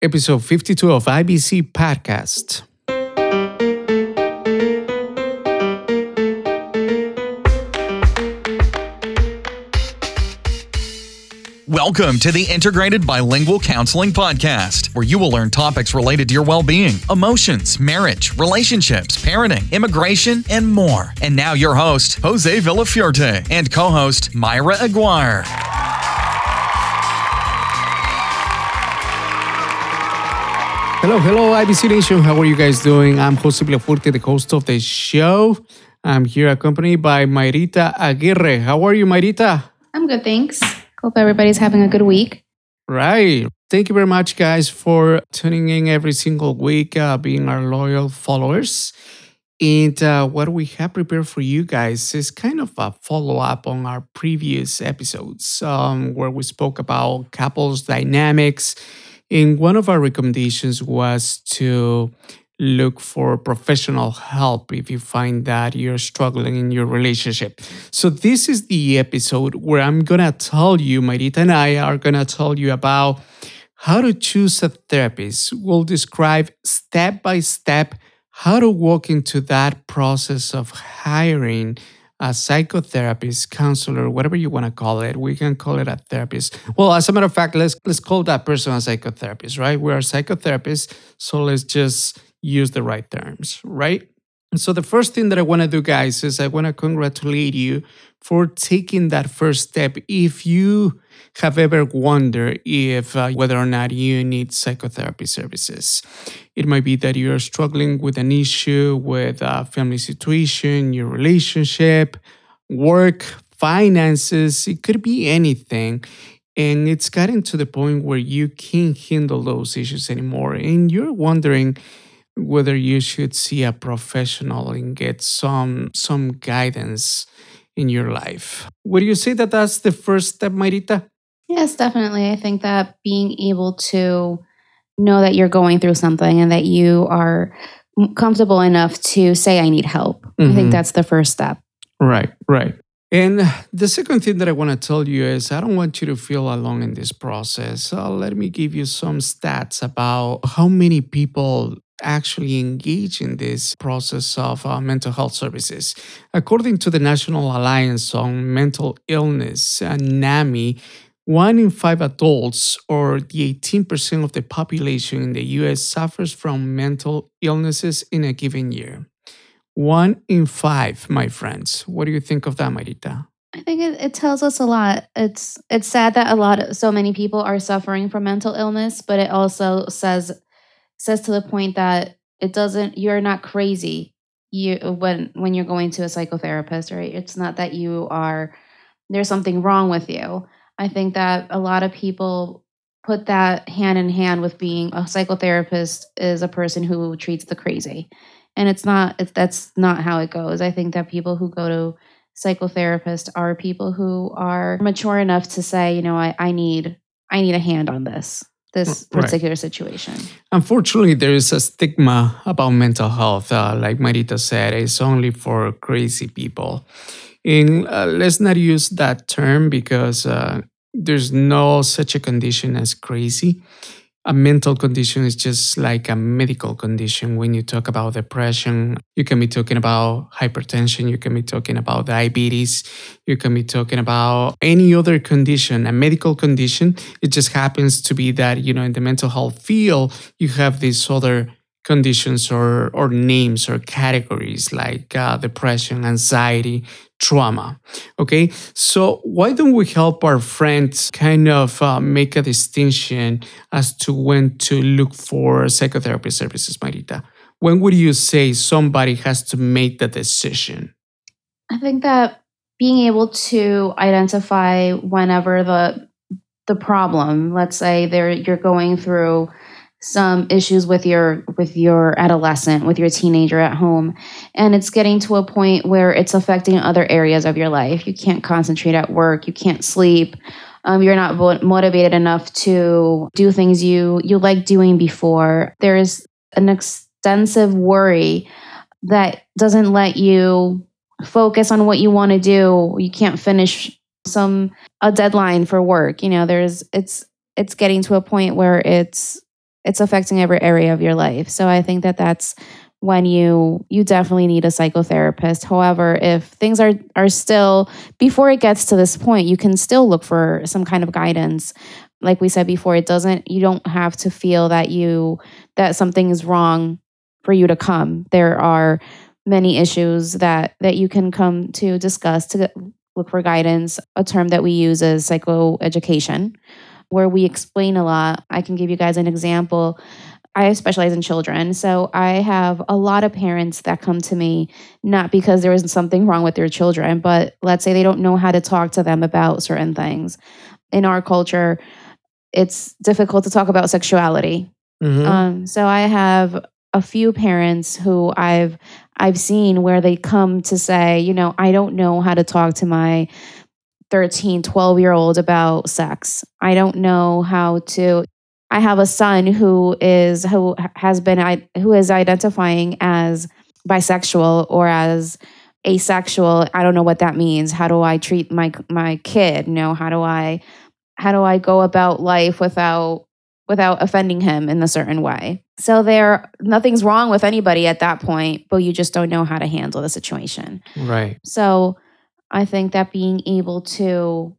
episode 52 of IBC Podcast. Welcome to the Integrated Bilingual Counseling Podcast, where you will learn topics related to your well-being, emotions, marriage, relationships, parenting, immigration, and more. And now your host, Jose Villafuerte, and co-host, Myra Aguirre. Hello, IBC Nation. How are you guys doing? I'm Jose Villafuerte, the host of the show. I'm here accompanied by Mayrita Aguirre. How are you, Mayrita? I'm good, thanks. Hope everybody's having a good week. Right. Thank you very much, guys, for tuning in every single week, being our loyal followers. And what we have prepared for you guys is kind of a follow-up on our previous episodes where we spoke about couples dynamics. And one of our recommendations was to look for professional help if you find that you're struggling in your relationship. So this is the episode where I'm going to tell you, Mayrita and I are going to tell you about how to choose a therapist. We'll describe step by step how to walk into that process of hiring a psychotherapist, counselor, whatever you want to call it. We can call it a therapist. Well, as a matter of fact, let's call that person a psychotherapist, right? We are psychotherapists, so let's just use the right terms, right? So the first thing that I want to do, guys, is I want to congratulate you for taking that first step. If you have ever wondered if whether or not you need psychotherapy services, it might be that you're struggling with an issue with a family situation, your relationship, work, finances. It could be anything. And it's gotten to the point where you can't handle those issues anymore. And you're wondering whether you should see a professional and get some guidance in your life. Would you say that that's the first step, Mayrita? Yes, definitely. I think that being able to know that you're going through something and that you are comfortable enough to say, I need help. I think that's the first step. Right. And the second thing that I want to tell you is I don't want you to feel alone in this process. Let me give you some stats about how many people actually engage in this process of mental health services. According to the National Alliance on Mental Illness, NAMI, 1 in 5 adults, or the 18% of the population in the U.S., suffers from mental illnesses in a given year. 1 in 5, my friends. What do you think of that, Mayrita? I think it tells us a lot. It's sad that so many people are suffering from mental illness, but it also says to the point that you're not crazy when you're going to a psychotherapist, right? It's not that there's something wrong with you. I think that a lot of people put that hand in hand with being a psychotherapist is a person who treats the crazy. And that's not how it goes. I think that people who go to psychotherapists are people who are mature enough to say, I need a hand on this particular situation. Unfortunately, there is a stigma about mental health. Like Mayrita said, it's only for crazy people. And let's not use that term because there's no such a condition as crazy. A mental condition is just like a medical condition. When you talk about depression, you can be talking about hypertension, you can be talking about diabetes, you can be talking about any other condition, a medical condition. It just happens to be that, in the mental health field, you have these other conditions or names or categories like depression, anxiety, trauma. Okay, so why don't we help our friends kind of make a distinction as to when to look for psychotherapy services, Mayrita? When would you say somebody has to make the decision? I think that being able to identify whenever the problem, let's say you're going through some issues with your adolescent, with your teenager at home, and it's getting to a point where it's affecting other areas of your life. You can't concentrate at work, you can't sleep, you're not motivated enough to do things you like doing before. There's an extensive worry that doesn't let you focus on what you want to do. You can't finish a deadline for work. It's getting to a point where it's it's affecting every area of your life. So I think that that's when you definitely need a psychotherapist. However, if things are still, before it gets to this point, you can still look for some kind of guidance. Like we said before, you don't have to feel that something is wrong for you to come. There are many issues that you can come to discuss, to look for guidance. A term that we use is psychoeducation, where we explain a lot. I can give you guys an example. I specialize in children. So I have a lot of parents that come to me, not because there is something wrong with their children, but let's say they don't know how to talk to them about certain things. In our culture, it's difficult to talk about sexuality. So I have a few parents who I've seen where they come to say, I don't know how to talk to my 13, 12-year-old about sex. I don't know how to. I have a son who is identifying as bisexual or as asexual. I don't know what that means. How do I treat my kid? How do I go about life without offending him in a certain way? So nothing's wrong with anybody at that point, but you just don't know how to handle the situation. Right. So I think that being able to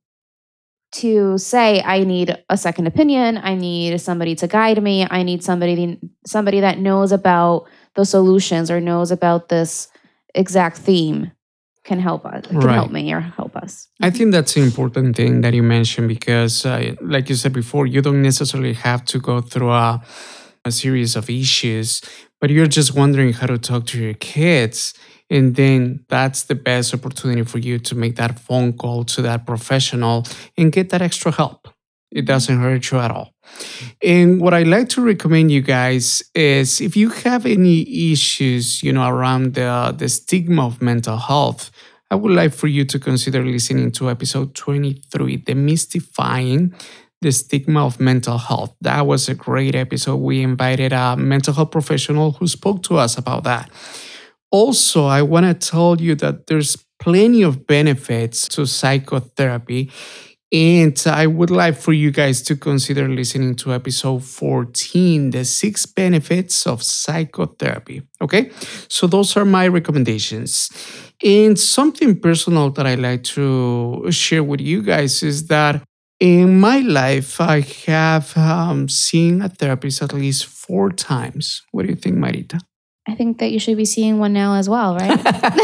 say, I need a second opinion, I need somebody to guide me, I need somebody that knows about the solutions or knows about this exact theme can help us, help me or help us. I think that's an important thing that you mentioned because, like you said before, you don't necessarily have to go through a series of issues, but you're just wondering how to talk to your kids. And then that's the best opportunity for you to make that phone call to that professional and get that extra help. It doesn't hurt you at all. And what I like to recommend you guys is if you have any issues, around the stigma of mental health, I would like for you to consider listening to episode 23, Demystifying the Stigma of Mental Health. That was a great episode. We invited a mental health professional who spoke to us about that. Also, I want to tell you that there's plenty of benefits to psychotherapy. And I would like for you guys to consider listening to episode 14, the 6 benefits of psychotherapy. Okay? So those are my recommendations. And something personal that I like to share with you guys is that in my life, I have seen a therapist at least 4 times. What do you think, Marita? I think that you should be seeing one now as well, right?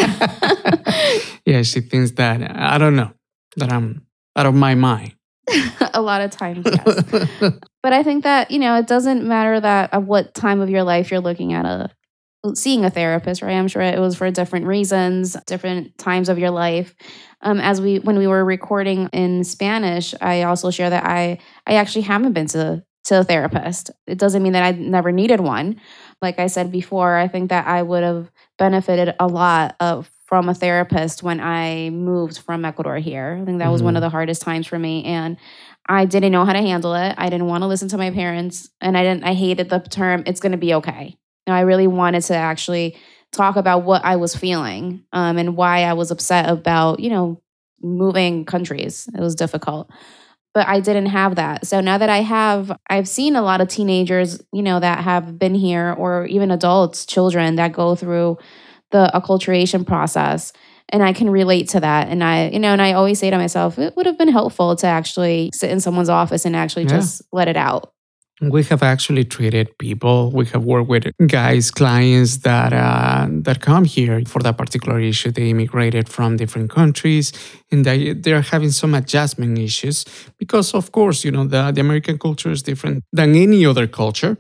Yeah, she thinks that, I don't know, that I'm out of my mind. A lot of times, yes. But I think that, it doesn't matter that at what time of your life you're looking at seeing a therapist, right? I'm sure it was for different reasons, different times of your life. When we were recording in Spanish, I also share that I actually haven't been to a therapist. It doesn't mean that I never needed one. Like I said before, I think that I would have benefited a lot from a therapist when I moved from Ecuador here. I think that was one of the hardest times for me. And I didn't know how to handle it. I didn't want to listen to my parents. And I hated the term, it's going to be okay. I really wanted to actually talk about what I was feeling and why I was upset about, moving countries. It was difficult. But I didn't have that. So now that I've seen a lot of teenagers, that have been here, or even adults, children that go through the acculturation process. And I can relate to that. And I always say to myself, it would have been helpful to actually sit in someone's office and actually just let it out. We have actually treated people. We have worked with clients that come here for that particular issue. They immigrated from different countries, and they're having some adjustment issues because, of course, the American culture is different than any other culture.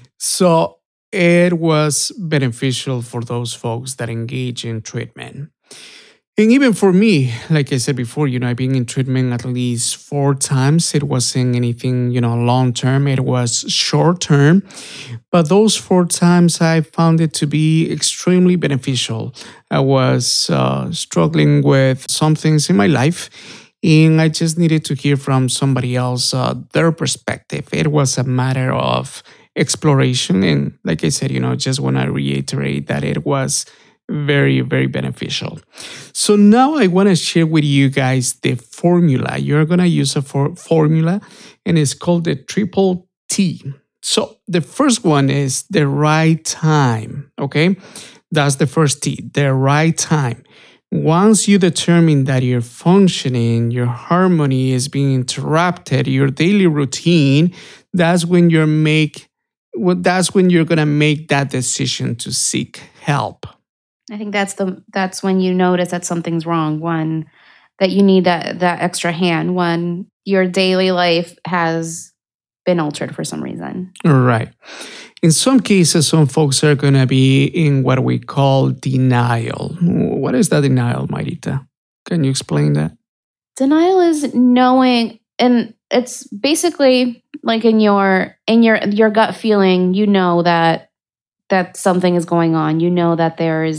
So it was beneficial for those folks that engage in treatment. And even for me, like I said before, I've been in treatment at least 4 times. It wasn't anything, long term. It was short term. But those 4 times, I found it to be extremely beneficial. I was struggling with some things in my life, and I just needed to hear from somebody else, their perspective. It was a matter of exploration. And like I said, just want to reiterate that it was very, very beneficial. So now I want to share with you guys the formula. You're going to use a formula, and it's called the triple T. So the first one is the right time. Okay. That's the first T, the right time. Once you determine that your functioning, your harmony is being interrupted, your daily routine, that's when that's when you're gonna make that decision to seek help. I think that's when you notice that something's wrong. One, that you need that extra hand. When your daily life has been altered for some reason. Right. In some cases, some folks are gonna be in what we call denial. What is that denial, Marita? Can you explain that? Denial is knowing, and it's basically like in your gut feeling, you know that something is going on. You know that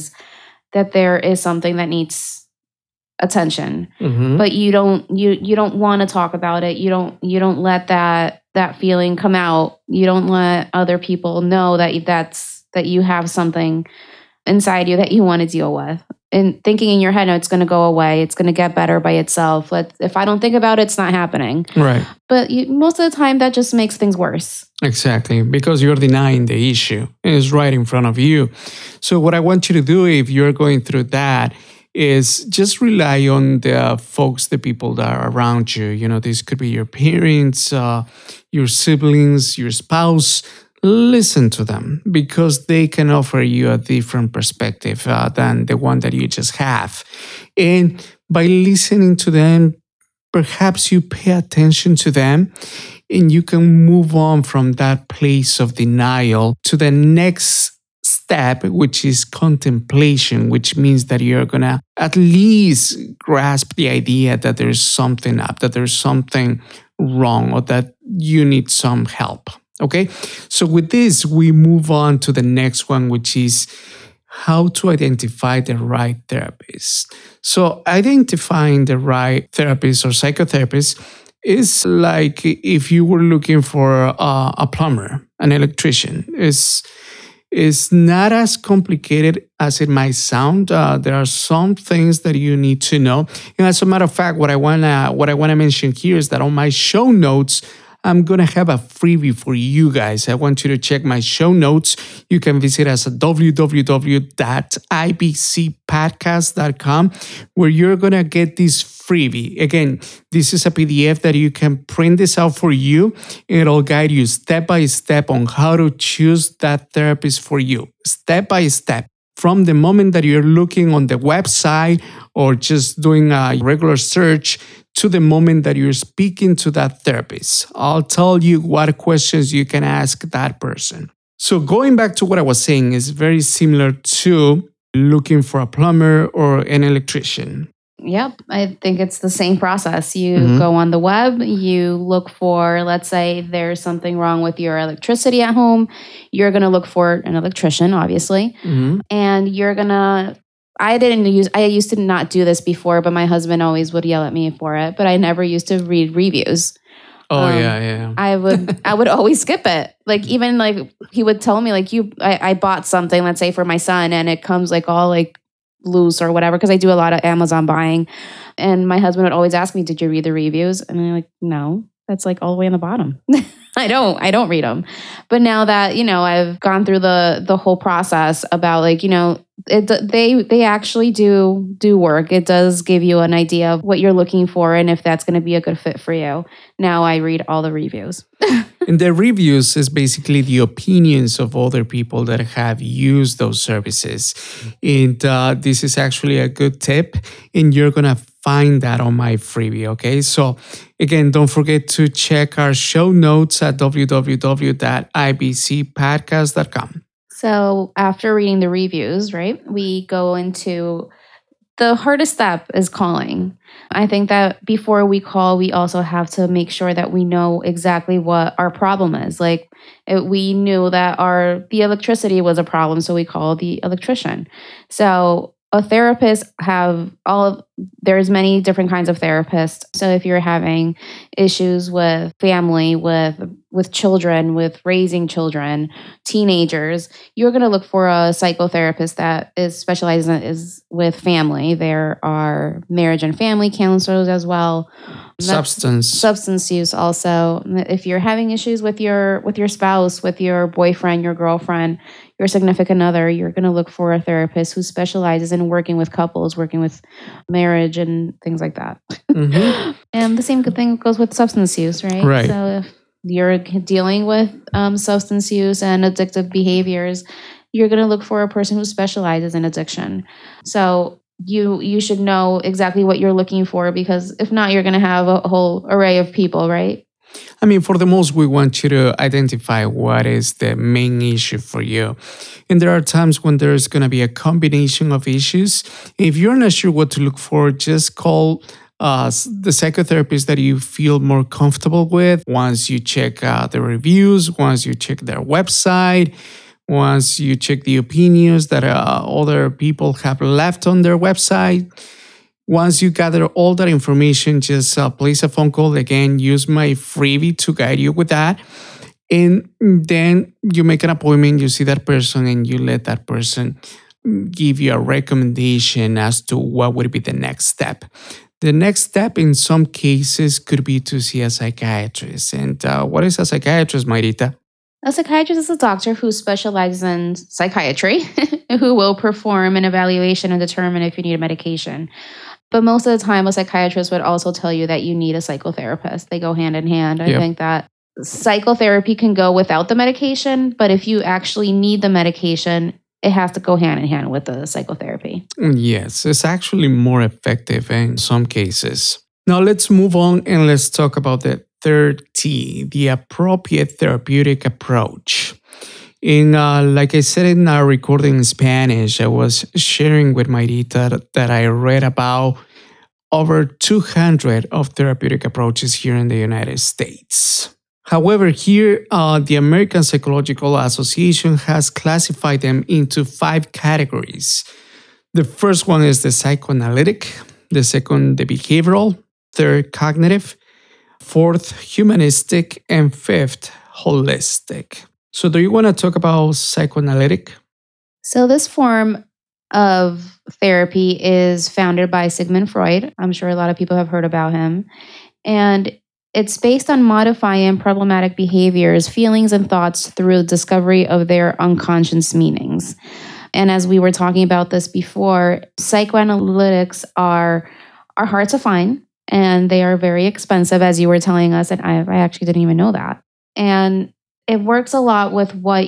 there is something that needs attention, Mm-hmm. but you don't want to talk about it. You don't let that feeling come out. You don't let other people know that you have something inside you that you want to deal with. And thinking in your head, no, it's going to go away. It's going to get better by itself. If I don't think about it, it's not happening. Right. But most of the time, that just makes things worse. Exactly, because you're denying the issue and it's right in front of you. So, what I want you to do if you're going through that is just rely on the folks, the people that are around you. You know, this could be your parents, your siblings, your spouse. Listen to them because they can offer you a different perspective than the one that you just have. And by listening to them, perhaps you pay attention to them and you can move on from that place of denial to the next step, which is contemplation, which means that you're going to at least grasp the idea that there's something up, that there's something wrong, or that you need some help. Okay. So with this, we move on to the next one, which is how to identify the right therapist. So identifying the right therapist or psychotherapist is like if you were looking for a plumber, an electrician. Is not as complicated as it might sound. There are some things that you need to know. And as a matter of fact, what I wanna mention here is that on my show notes, I'm going to have a freebie for you guys. I want you to check my show notes. You can visit us at www.ibcpodcast.com, where you're going to get this freebie. Again, this is a PDF that you can print this out for you. It'll guide you step by step on how to choose that therapist for you, step by step. From the moment that you're looking on the website or just doing a regular search to the moment that you're speaking to that therapist. I'll tell you what questions you can ask that person. So going back to what I was saying is very similar to looking for a plumber or an electrician. Yep, I think it's the same process. You go on the web, you look for, let's say there's something wrong with your electricity at home. You're going to look for an electrician, obviously. And you're going to, I used to not do this before, but my husband always would yell at me for it. But I never used to read reviews. Oh, yeah. I would always skip it. Like, even like he would tell me like, I bought something, let's say for my son, and it comes like all like loose or whatever, because I do a lot of Amazon buying. And my husband would always ask me, did you read the reviews? And I'm like, no, that's like all the way on the bottom. I don't read them. But now that, I've gone through the whole process about like, they actually do work. It does give you an idea of what you're looking for and if that's going to be a good fit for you. Now I read all the reviews. And the reviews is basically the opinions of other people that have used those services. And this is actually a good tip. And you're going to find that on my freebie, okay? So again, don't forget to check our show notes at www.ibcpodcast.com. So after reading the reviews, right, we go into the hardest step is calling. I think that before we call, we also have to make sure that we know exactly what our problem is. Like we knew that the electricity was a problem, so we called the electrician. So a therapist have all there's many different kinds of therapists. So if you're having issues with family, with children, with raising children, teenagers, you're going to look for a psychotherapist that is specialized is with family. There are marriage and family counselors as well. Substance use also. If you're having issues with your spouse, with your boyfriend, your girlfriend, your significant other, you're going to look for a therapist who specializes in working with couples, working with marriage and things like that. Mm-hmm. And the same thing goes with substance use, right? Right. So if you're dealing with substance use and addictive behaviors, you're going to look for a person who specializes in addiction. So you should know exactly what you're looking for, because if not, you're going to have a whole array of people, right? I mean, for the most, we want you to identify what is the main issue for you. And there are times when there's going to be a combination of issues. If you're not sure what to look for, just call the psychotherapist that you feel more comfortable with. Once you check the reviews, once you check their website, once you check the opinions that other people have left on their website. Once you gather all that information, just place a phone call. Again, use my freebie to guide you with that. And then you make an appointment, you see that person, and you let that person give you a recommendation as to what would be the next step. The next step in some cases could be to see a psychiatrist. And what is a psychiatrist, Mayrita? A psychiatrist is a doctor who specializes in psychiatry, who will perform an evaluation and determine if you need a medication. But most of the time, a psychiatrist would also tell you that you need a psychotherapist. They go hand in hand. I think that psychotherapy can go without the medication, but if you actually need the medication, it has to go hand in hand with the psychotherapy. Yes, it's actually more effective in some cases. Now let's move on and let's talk about the third T, the appropriate therapeutic approach. Like I said in our recording in Spanish, I was sharing with Mayrita that I read about over 200 of therapeutic approaches here in the United States. However, here, the American Psychological Association has classified them into 5 categories. The first one is the psychoanalytic, the second, the behavioral, third, cognitive, fourth, humanistic, and fifth, holistic. So do you want to talk about psychoanalytic? So this form of therapy is founded by Sigmund Freud. I'm sure a lot of people have heard about him. And it's based on modifying problematic behaviors, feelings, and thoughts through discovery of their unconscious meanings. And as we were talking about this before, psychoanalytics are hard to find, and they are very expensive, as you were telling us. And I actually didn't even know that. And it works a lot with what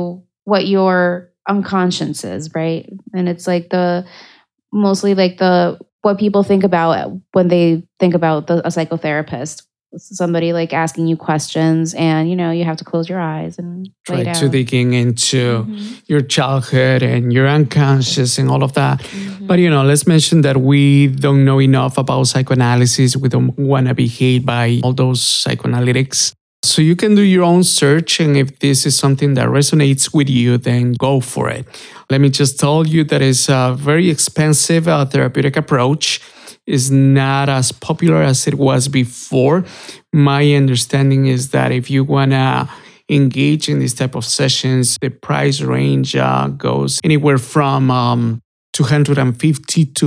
your unconscious is, right? And it's like mostly like what people think about when they think about a psychotherapist. Somebody like asking you questions, and you have to close your eyes and try to digging into your childhood and your unconscious and all of that. But let's mention that we don't know enough about psychoanalysis. We don't want to be hated by all those psychoanalytics. So you can do your own search, and if this is something that resonates with you, then go for it. Let me just tell you that it's a very expensive therapeutic approach. Is not as popular as it was before. My understanding is that if you want to engage in this type of sessions, the price range goes anywhere from $250 to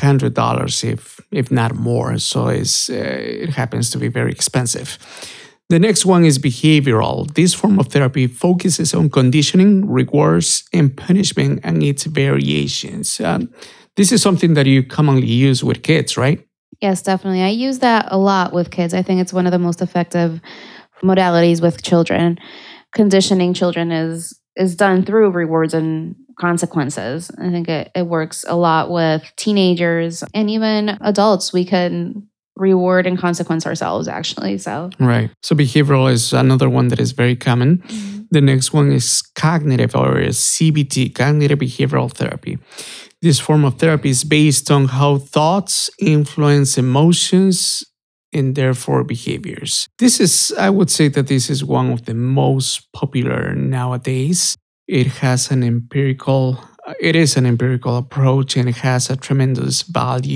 $500, if not more. So it happens to be very expensive. The next one is behavioral. This form of therapy focuses on conditioning, rewards, and punishment and its variations. This is something that you commonly use with kids, right? Yes, definitely. I use that a lot with kids. I think it's one of the most effective modalities with children. Conditioning children is done through rewards and consequences. I think it works a lot with teenagers and even adults. We can reward and consequence ourselves, actually. Right. So behavioral is another one that is very common. The next one is cognitive, or CBT, cognitive behavioral therapy. This form of therapy is based on how thoughts influence emotions and therefore behaviors. I would say that this is one of the most popular nowadays. It is an empirical approach, and it has a tremendous value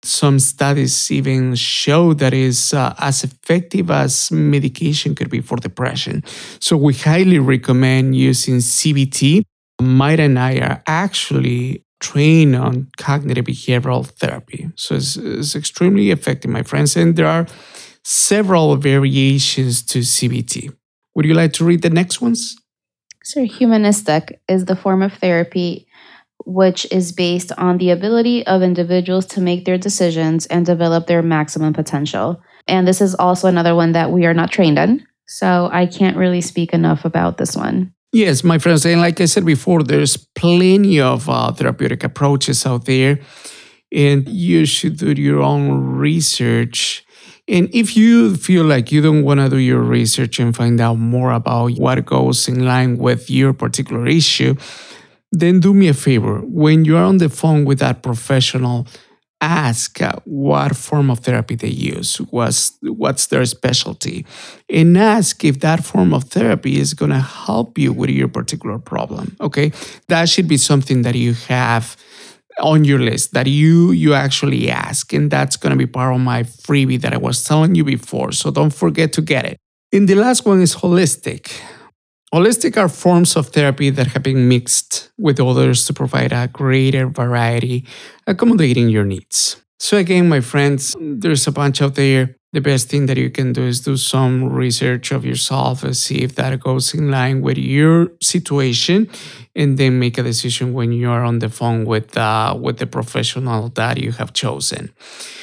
Some studies even show that is as effective as medication could be for depression. So we highly recommend using CBT. Mayra and I are actually trained on cognitive behavioral therapy. So it's extremely effective, my friends. And there are several variations to CBT. Would you like to read the next ones? So humanistic is the form of therapy which is based on the ability of individuals to make their decisions and develop their maximum potential. And this is also another one that we are not trained in. So I can't really speak enough about this one. Yes, my friends. And like I said before, there's plenty of therapeutic approaches out there. And you should do your own research. And if you feel like you don't want to do your research and find out more about what goes in line with your particular issue, then do me a favor. When you're on the phone with that professional, ask what form of therapy they use, what's their specialty, and ask if that form of therapy is going to help you with your particular problem. Okay, that should be something that you have on your list, that you actually ask, and that's going to be part of my freebie that I was telling you before. So don't forget to get it. And the last one is holistic. Holistic are forms of therapy that have been mixed with others to provide a greater variety, accommodating your needs. So again, my friends, there's a bunch out there. The best thing that you can do is do some research of yourself and see if that goes in line with your situation, and then make a decision when you are on the phone with the professional that you have chosen.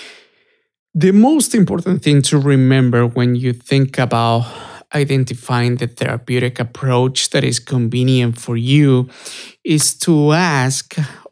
The most important thing to remember when you think about identifying the therapeutic approach that is convenient for you is to ask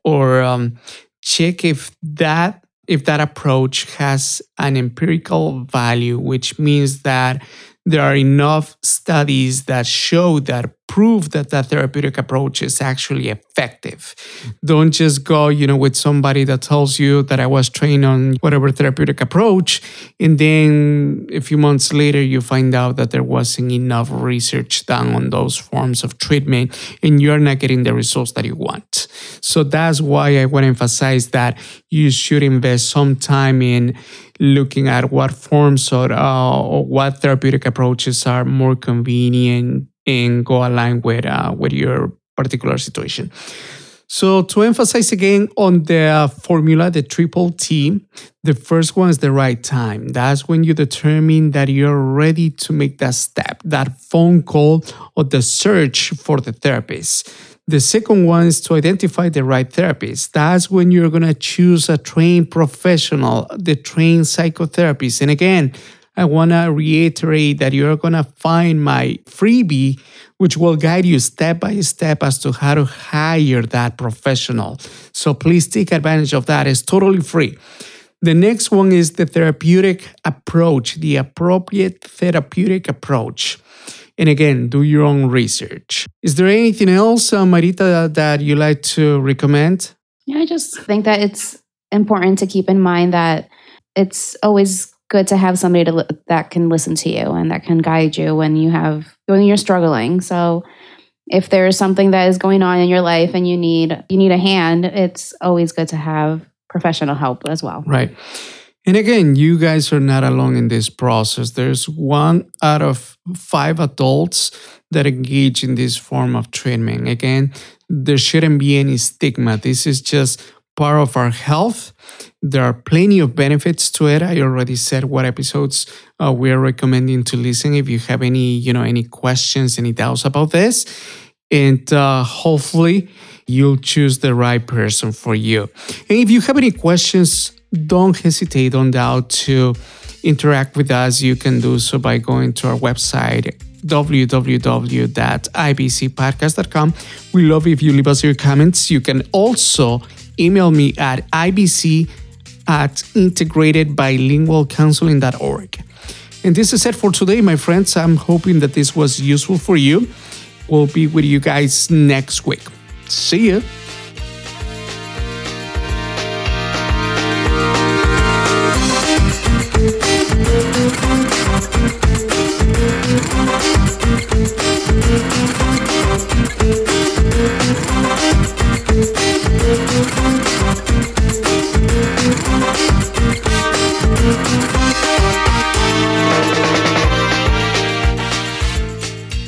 or check if that approach has an empirical value, which means that there are enough studies that show that prove that that therapeutic approach is actually effective. Don't just go, with somebody that tells you that I was trained on whatever therapeutic approach, and then a few months later you find out that there wasn't enough research done on those forms of treatment, and you're not getting the results that you want. So that's why I want to emphasize that you should invest some time in looking at what forms or what therapeutic approaches are more convenient and go align with your particular situation. So to emphasize again on the formula, the triple T, the first one is the right time. That's when you determine that you're ready to make that step, that phone call or the search for the therapist. The second one is to identify the right therapist. That's when you're going to choose a trained professional, the trained psychotherapist. And again, I want to reiterate that you're going to find my freebie, which will guide you step by step as to how to hire that professional. So please take advantage of that. It's totally free. The next one is the therapeutic approach, the appropriate therapeutic approach. And again, do your own research. Is there anything else, Marita, that you like to recommend? Yeah, I just think that it's important to keep in mind that it's always good to have somebody that can listen to you and that can guide you when you're struggling. So if there's something that is going on in your life and you need a hand, it's always good to have professional help as well. Right. And again, you guys are not alone in this process. There's 1 out of 5 adults that engage in this form of treatment. Again, there shouldn't be any stigma. This is just part of our health. There are plenty of benefits to it. I already said what episodes we are recommending to listen if you have any questions, any doubts about this. And hopefully you'll choose the right person for you. And if you have any questions, don't hesitate, don't doubt to interact with us. You can do so by going to our website, www.ibcpodcast.com. We love if you leave us your comments. You can also email me at ibc@integratedbilingualcounseling.org. And this is it for today, my friends. I'm hoping that this was useful for you. We'll be with you guys next week. See you.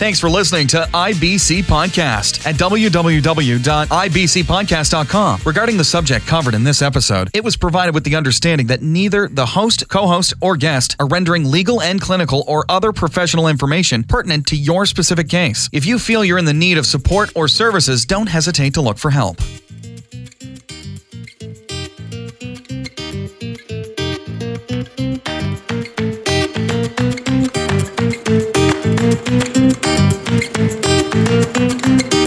Thanks for listening to IBC Podcast at www.ibcpodcast.com. Regarding the subject covered in this episode, it was provided with the understanding that neither the host, co-host, or guest are rendering legal and clinical or other professional information pertinent to your specific case. If you feel you're in the need of support or services, don't hesitate to look for help. Thank you.